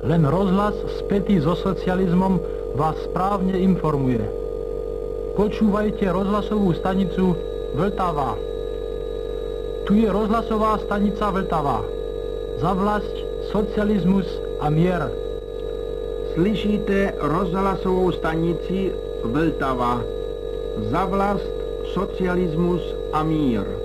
Len rozhlas spätý so socializmom vás správne informuje. Počúvajte rozhlasovú stanicu Vltava. Tu je rozhlasová stanica Vltava. Za vlast, socializmus a mier. Slyšíte rozhlasovou stanici Vltava. Za vlast, socialismus a mír.